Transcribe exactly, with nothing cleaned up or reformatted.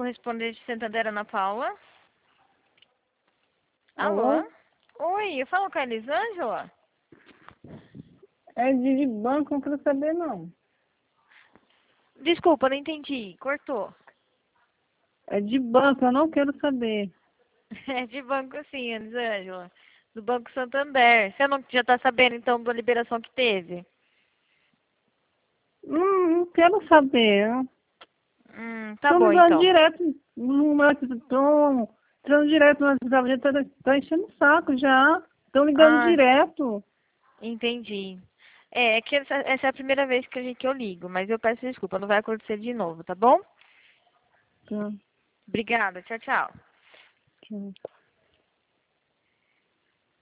correspondente de Santander, Ana Paula. Alô? Alô? Oi, eu falo com a Elisângela? É de, de banco, não quero saber não. Desculpa, não entendi. Cortou. É de banco, eu não quero saber. É de banco sim, Elisângela. Do Banco Santander. Você não já está sabendo, então, da liberação que teve? Não, não quero saber. Hum, tá Estão bom, ligando então. direto no meu estão entrando direto no WhatsApp, já tá, tá enchendo o saco já. Estão ligando Ah, direto. entendi. É, é que essa, essa é a primeira vez que, a gente, que eu ligo, mas eu peço desculpa, não vai acontecer de novo, tá bom? Tá, Obrigada, tchau, tchau. tá.